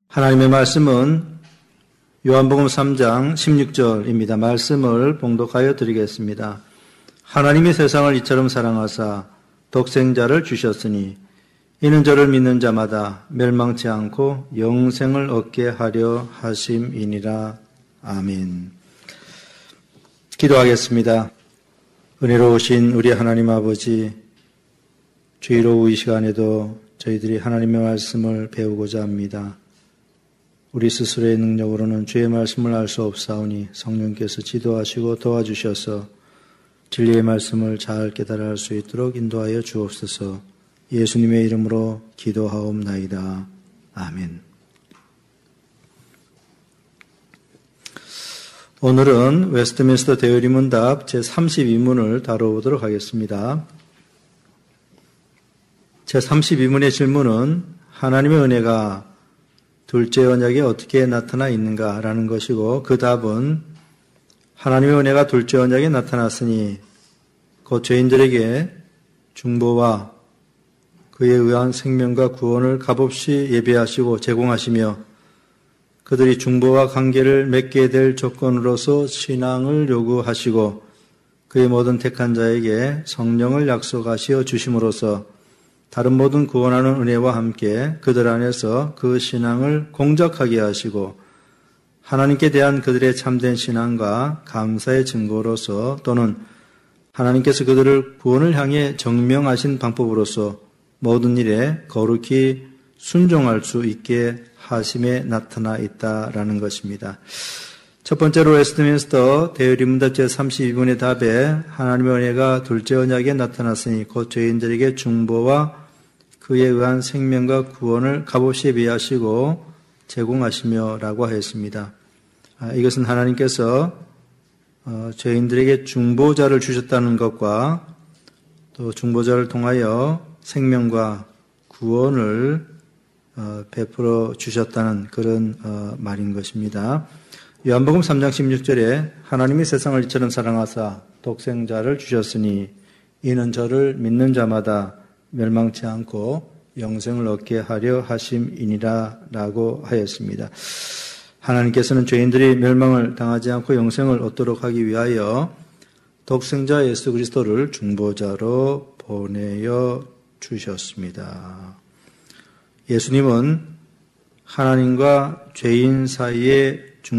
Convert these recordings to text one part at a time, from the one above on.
하나님의 말씀은 요한복음 3장 16절입니다. 말씀을 봉독하여 드리겠습니다. 하나님이 세상을 이처럼 사랑하사 독생자를 주셨으니 이는 저를 믿는 자마다 멸망치 않고 영생을 얻게 하려 하심이니라. 아멘. 기도하겠습니다. 은혜로우신 우리 하나님 아버지, 주일 오후 이 시간에도 저희들이 하나님의 말씀을 배우고자 합니다. 우리 스스로의 능력으로는 주의 말씀을 알 수 없사오니 성령께서 지도하시고 도와주셔서 진리의 말씀을 잘 깨달아 할 수 있도록 인도하여 주옵소서. 예수님의 이름으로 기도하옵나이다. 아멘. 오늘은 웨스트민스터 대의문답 제32문을 다뤄보도록 하겠습니다. 제32문의 질문은 하나님의 은혜가 둘째 언약에 어떻게 나타나 있는가라는 것이고, 그 답은 하나님의 은혜가 둘째 언약에 나타났으니 곧 죄인들에게 중보와 그에 의한 생명과 구원을 값없이 예배하시고 제공하시며 그들이 중보와 관계를 맺게 될 조건으로서 신앙을 요구하시고 그의 모든 택한 자에게 성령을 약속하시어 주심으로써 다른 모든 구원하는 은혜와 함께 그들 안에서 그 신앙을 공작하게 하시고 하나님께 대한 그들의 참된 신앙과 감사의 증거로서 또는 하나님께서 그들을 구원을 향해 정명하신 방법으로서 모든 일에 거룩히 순종할 수 있게 하심에 나타나 있다라는 것입니다. 첫 번째로 웨스트민스터 대의문답 제32문의 답에 하나님의 은혜가 둘째 언약에 나타났으니 곧 죄인들에게 중보와 그에 의한 생명과 구원을 값없이 예비하시고 제공하시며 라고 하였습니다. 이것은 하나님께서 죄인들에게 중보자를 주셨다는 것과 또 중보자를 통하여 생명과 구원을 베풀어 주셨다는 그런 말인 것입니다. 요한복음 3장 16절에 하나님이 세상을 이처럼 사랑하사 독생자를 주셨으니 이는 저를 믿는 자마다 멸망치 않고 영생을 얻게 하려 하심이니라 라고 하였습니다. 하나님께서는 죄인들이 멸망을 당하지 않고 영생을 얻도록 하기 위하여 독생자 예수 그리스도를 중보자로 보내어 주셨습니다. 예수님은 하나님과 죄인 사이의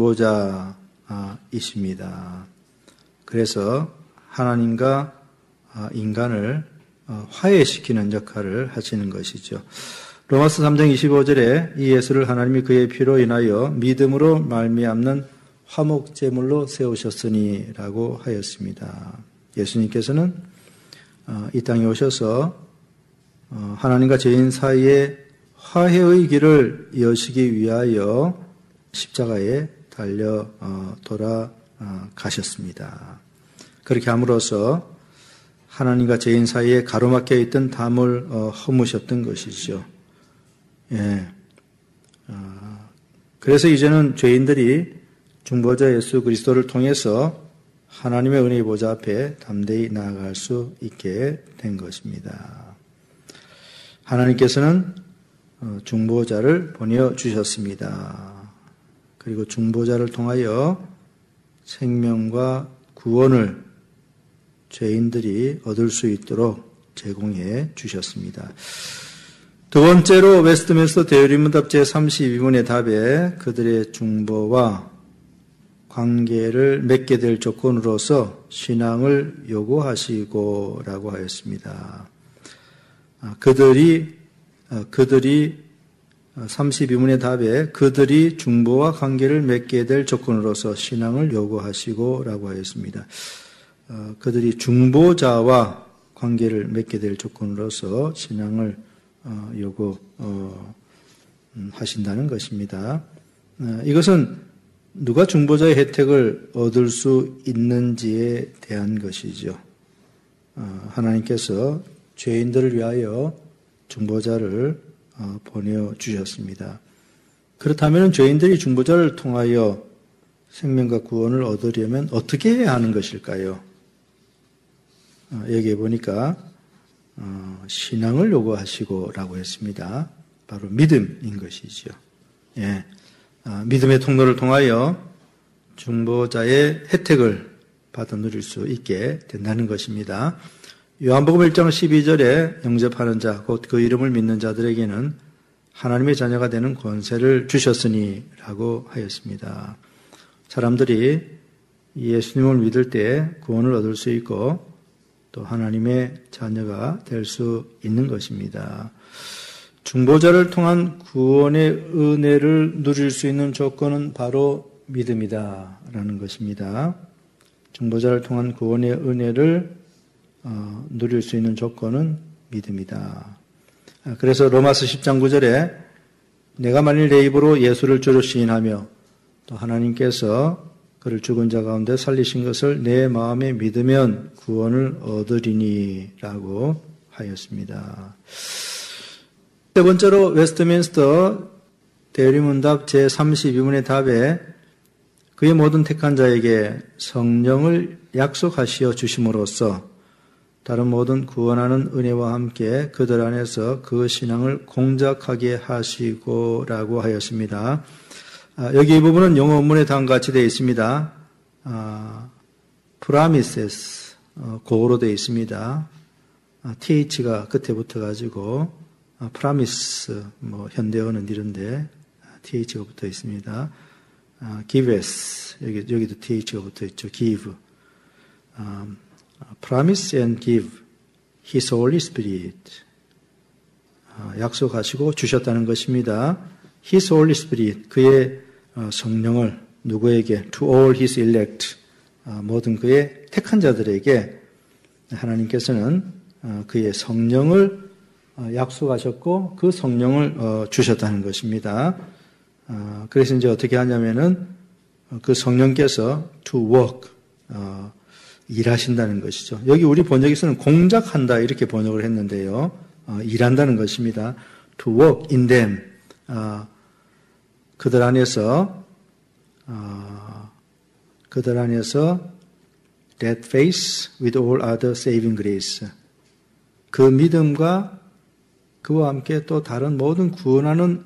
중보자이십니다. 그래서 하나님과 인간을 화해시키는 역할을 하시는 것이죠. 로마서 3장 25절에 이 예수를 하나님이 그의 피로 인하여 믿음으로 말미암는 화목제물로 세우셨으니 라고 하였습니다. 예수님께서는 이 땅에 오셔서 하나님과 죄인 사이에 화해의 길을 여시기 위하여 십자가에 달려 돌아가셨습니다. 그렇게 함으로써 하나님과 죄인 사이에 가로막혀 있던 담을 허무셨던 것이죠. 예. 그래서 이제는 죄인들이 중보자 예수 그리스도를 통해서 하나님의 은혜의 보좌 앞에 담대히 나아갈 수 있게 된 것입니다. 하나님께서는 중보자를 보내주셨습니다. 그리고 중보자를 통하여 생명과 구원을 죄인들이 얻을 수 있도록 제공해 주셨습니다. 두 번째로 웨스트민스터 대의문답 제32문의 답에 그들의 중보와 관계를 맺게 될 조건으로서 신앙을 요구하시고 라고 하였습니다. 그들이 32문의 답에 그들이 중보와 관계를 맺게 될 조건으로서 신앙을 요구하시고 라고 하였습니다. 그들이 중보자와 관계를 맺게 될 조건으로서 신앙을 요구하신다는 것입니다. 이것은 누가 중보자의 혜택을 얻을 수 있는지에 대한 것이죠. 하나님께서 죄인들을 위하여 중보자를 보내주셨습니다. 그렇다면 죄인들이 중보자를 통하여 생명과 구원을 얻으려면 어떻게 해야 하는 것일까요? 여기에 보니까 신앙을 요구하시고 라고 했습니다. 바로 믿음인 것이죠. 예, 믿음의 통로를 통하여 중보자의 혜택을 받아 누릴 수 있게 된다는 것입니다. 요한복음 1장 12절에 영접하는 자, 곧 그 이름을 믿는 자들에게는 하나님의 자녀가 되는 권세를 주셨으니 라고 하였습니다. 사람들이 예수님을 믿을 때 구원을 얻을 수 있고 또 하나님의 자녀가 될 수 있는 것입니다. 중보자를 통한 구원의 은혜를 누릴 수 있는 조건은 바로 믿음이다라는 것입니다. 중보자를 통한 구원의 은혜를 누릴 수 있는 조건은 믿음이다. 그래서 로마서 10장 9절에 내가 만일 내 입으로 예수를 주로 시인하며 또 하나님께서 그를 죽은 자 가운데 살리신 것을 내 마음에 믿으면 구원을 얻으리니 라고 하였습니다. 세 번째로 웨스트민스터 대리문답 제32문의 답에 그의 모든 택한 자에게 성령을 약속하시어 주심으로써 다른 모든 구원하는 은혜와 함께 그들 안에서 그 신앙을 공작하게 하시고 라고 하였습니다. 여기 이 부분은 영어 원문에 다음과 같이 되어 있습니다. promises, 고어로 되어 있습니다. th가 끝에 붙어가지고 promise, 현대어는 이런데 th가 붙어 있습니다. give us, 여기도 th가 붙어 있죠. give. promise and give His Holy Spirit. 약속하시고 주셨다는 것입니다. His Holy Spirit, 그의 성령을 누구에게? To all His elect, 모든 그의 택한 자들에게 하나님께서는 그의 성령을 약속하셨고 그 성령을 주셨다는 것입니다. 그래서 이제 어떻게 하냐면은 그 성령께서 to work, 일하신다는 것이죠. 여기 우리 번역에서는 공작한다 이렇게 번역을 했는데요. 일한다는 것입니다. To work in them. 그들 안에서 that faith with all other saving grace. 그 믿음과 그와 함께 또 다른 모든 구원하는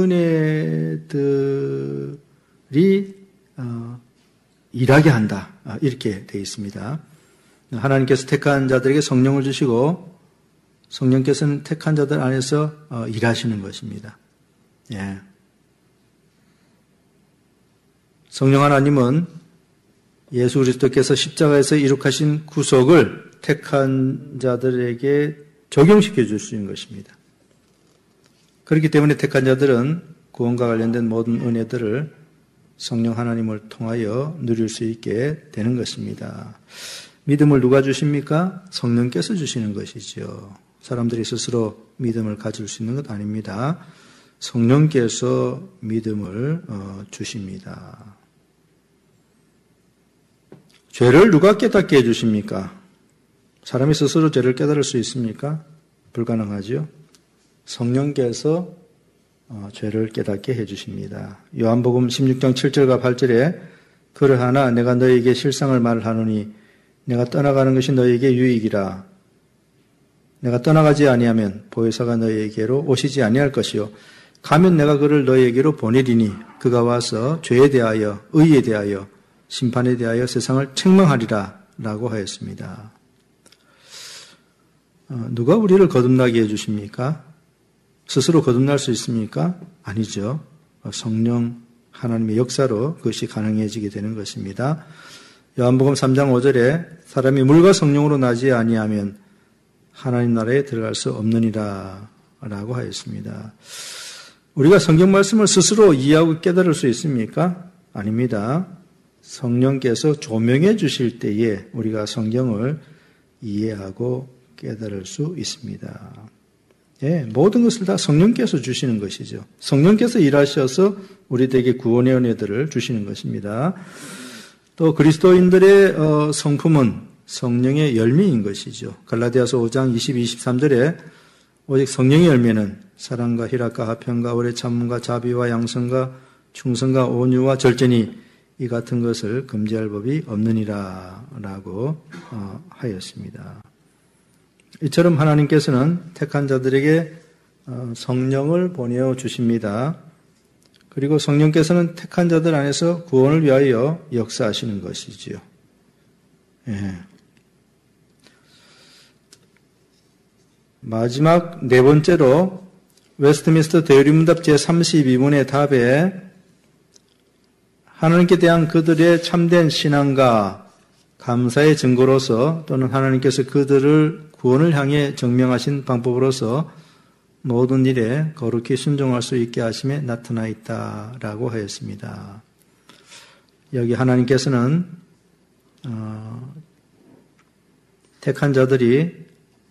은혜들이 일하게 한다. 이렇게 되어 있습니다. 하나님께서 택한 자들에게 성령을 주시고 성령께서는 택한 자들 안에서 일하시는 것입니다. 예. 성령 하나님은 예수 그리스도께서 십자가에서 이룩하신 구속을 택한 자들에게 적용시켜 줄 수 있는 것입니다. 그렇기 때문에 택한 자들은 구원과 관련된 모든 은혜들을 성령 하나님을 통하여 누릴 수 있게 되는 것입니다. 믿음을 누가 주십니까? 성령께서 주시는 것이죠. 사람들이 스스로 믿음을 가질 수 있는 것 아닙니다. 성령께서 믿음을 주십니다. 죄를 누가 깨닫게 해주십니까? 사람이 스스로 죄를 깨달을 수 있습니까? 불가능하죠. 성령께서 죄를 깨닫게 해주십니다. 요한복음 16장 7절과 8절에 그러하나 내가 너희에게 실상을 말하노니 내가 떠나가는 것이 너희에게 유익이라. 내가 떠나가지 아니하면 보혜사가 너희에게로 오시지 아니할 것이요 가면 내가 그를 너희에게로 보내리니 그가 와서 죄에 대하여 의에 대하여 심판에 대하여 세상을 책망하리라 라고 하였습니다. 누가 우리를 거듭나게 해주십니까? 스스로 거듭날 수 있습니까? 아니죠. 성령 하나님의 역사로 그것이 가능해지게 되는 것입니다. 요한복음 3장 5절에 사람이 물과 성령으로 나지 아니하면 하나님 나라에 들어갈 수 없느니라 라고 하였습니다. 우리가 성경 말씀을 스스로 이해하고 깨달을 수 있습니까? 아닙니다. 성령께서 조명해 주실 때에 우리가 성경을 이해하고 깨달을 수 있습니다. 예, 모든 것을 다 성령께서 주시는 것이죠. 성령께서 일하셔서 우리들에게 구원의 은혜들을 주시는 것입니다. 또 그리스도인들의 성품은 성령의 열매인 것이죠. 갈라디아서 5장 22, 23절에 오직 성령의 열매는 사랑과 희락과 화평과 오래 참음과 자비와 양선과 충성과 온유와 절제니 이 같은 것을 금지할 법이 없느니라 라고 하였습니다. 이처럼 하나님께서는 택한 자들에게 성령을 보내어 주십니다. 그리고 성령께서는 택한 자들 안에서 구원을 위하여 역사하시는 것이지요. 예. 마지막 네 번째로 웨스트민스터 대의문답 제32문의 답에 하나님께 대한 그들의 참된 신앙과 감사의 증거로서 또는 하나님께서 그들을 구원을 향해 증명하신 방법으로서 모든 일에 거룩히 순종할 수 있게 하심에 나타나 있다라고 하였습니다. 여기 하나님께서는 택한 자들이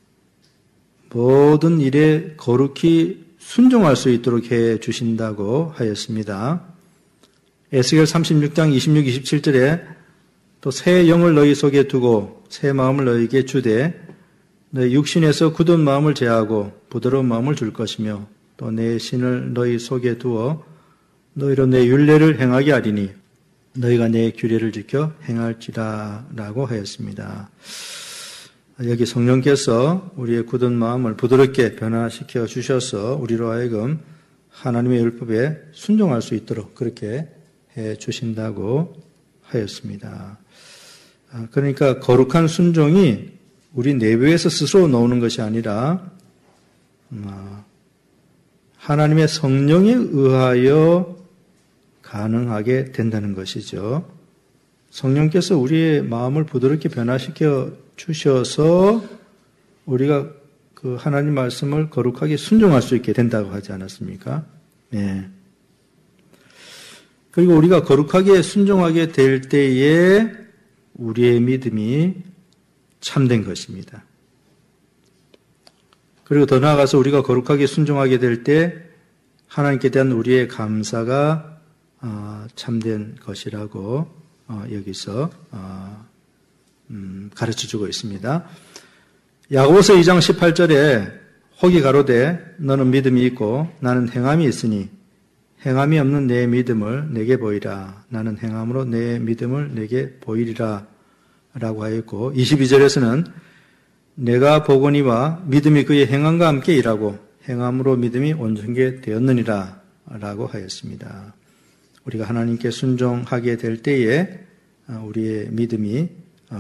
모든 일에 거룩히 순종할 수 있도록 해 주신다고 하였습니다. 에스겔 36장 26, 27절에 또 새 영을 너희 속에 두고 새 마음을 너희에게 주되 너희 육신에서 굳은 마음을 제하고 부드러운 마음을 줄 것이며 또 내 신을 너희 속에 두어 너희로 내 율례를 행하게 하리니 너희가 내 규례를 지켜 행할지라 라고 하였습니다. 여기 성령께서 우리의 굳은 마음을 부드럽게 변화시켜 주셔서 우리로 하여금 하나님의 율법에 순종할 수 있도록 그렇게 해 주신다고 하였습니다. 그러니까 거룩한 순종이 우리 내부에서 스스로 나오는 것이 아니라 하나님의 성령에 의하여 가능하게 된다는 것이죠. 성령께서 우리의 마음을 부드럽게 변화시켜 주셔서 우리가 그 하나님 말씀을 거룩하게 순종할 수 있게 된다고 하지 않았습니까? 네. 그리고 우리가 거룩하게 순종하게 될 때에 우리의 믿음이 참된 것입니다. 그리고 더 나아가서 우리가 거룩하게 순종하게 될 때 하나님께 대한 우리의 감사가 참된 것이라고 여기서 가르쳐주고 있습니다. 야고보서 2장 18절에 혹이 가로되 너는 믿음이 있고 나는 행함이 있으니 행함이 없는 내 믿음을 내게 보이라. 나는 행함으로 내 믿음을 내게 보이리라 라고 하였고 22절에서는 내가 보거니와 믿음이 그의 행함과 함께 일하고 행함으로 믿음이 온전게 되었느니라 라고 하였습니다. 우리가 하나님께 순종하게 될 때에 우리의 믿음이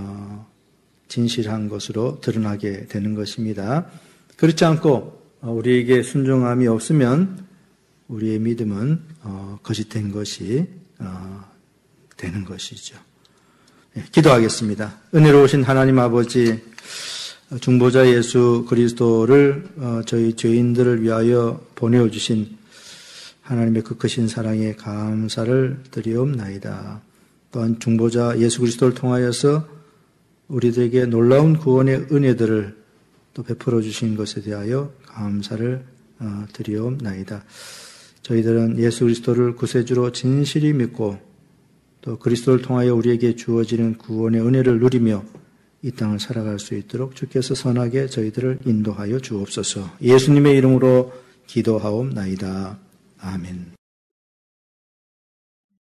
진실한 것으로 드러나게 되는 것입니다. 그렇지 않고 우리에게 순종함이 없으면 우리의 믿음은 거짓된 것이 되는 것이죠. 기도하겠습니다. 은혜로우신 하나님 아버지, 중보자 예수 그리스도를 저희 죄인들을 위하여 보내어주신 하나님의 그 크신 사랑에 감사를 드리옵나이다. 또한 중보자 예수 그리스도를 통하여서 우리들에게 놀라운 구원의 은혜들을 또 베풀어 주신 것에 대하여 감사를 드리옵나이다. 저희들은 예수 그리스도를 구세주로 진실히 믿고 또 그리스도를 통하여 우리에게 주어지는 구원의 은혜를 누리며 이 땅을 살아갈 수 있도록 주께서 선하게 저희들을 인도하여 주옵소서. 예수님의 이름으로 기도하옵나이다. 아멘.